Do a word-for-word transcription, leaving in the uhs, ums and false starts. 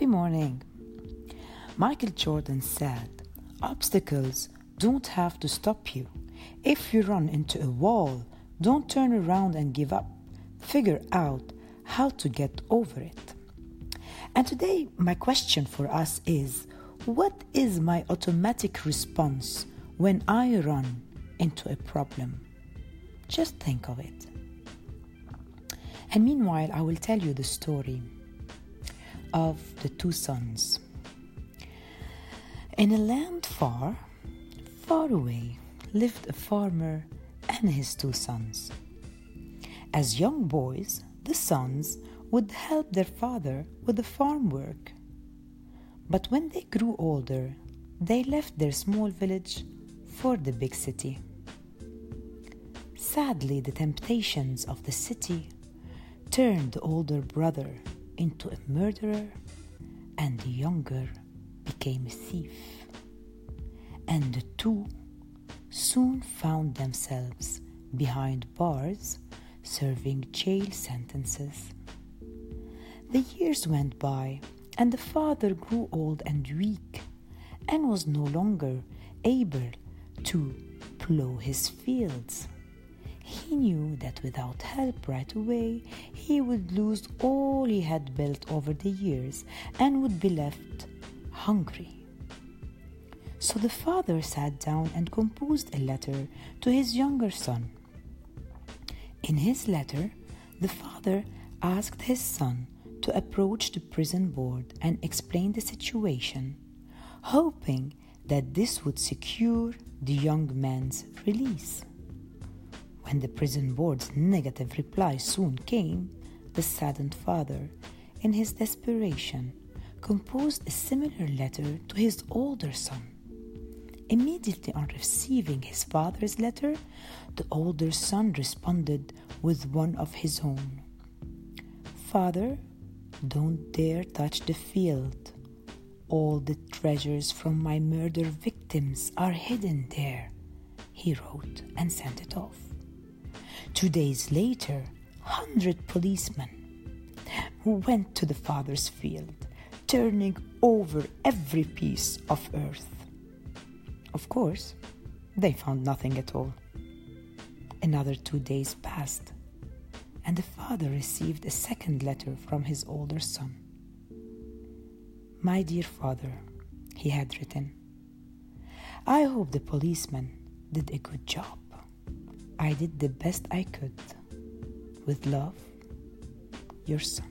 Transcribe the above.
Happy morning. Michael Jordan said, obstacles don't have to stop you. If you run into a wall, don't turn around and give up. Figure out how to get over it. And today, my question for us is, what is my automatic response when I run into a problem? Just think of it. And meanwhile, I will tell you the story of the two sons. In a land far, far away, lived a farmer and his two sons. As young boys, the sons would help their father with the farm work. But when they grew older, they left their small village for the big city. Sadly, the temptations of the city turned the older brother into a murderer, and the younger became a thief. And the two soon found themselves behind bars, serving jail sentences. The years went by, and the father grew old and weak, and was no longer able to plow his fields. He knew that without help right away, he would lose all he had built over the years and would be left hungry. So the father sat down and composed a letter to his younger son. In his letter, the father asked his son to approach the prison board and explain the situation, hoping that this would secure the young man's release. When the prison board's negative reply soon came, the saddened father, in his desperation, composed a similar letter to his older son. Immediately on receiving his father's letter, the older son responded with one of his own. "Father, don't dare touch the field. All the treasures from my murder victims are hidden there," he wrote and sent it off. Two days later, hundred policemen went to the father's field, turning over every piece of earth. Of course, they found nothing at all. Another two days passed, and the father received a second letter from his older son. "My dear father," he had written, "I hope the policeman did a good job. I did the best I could. With love, your son."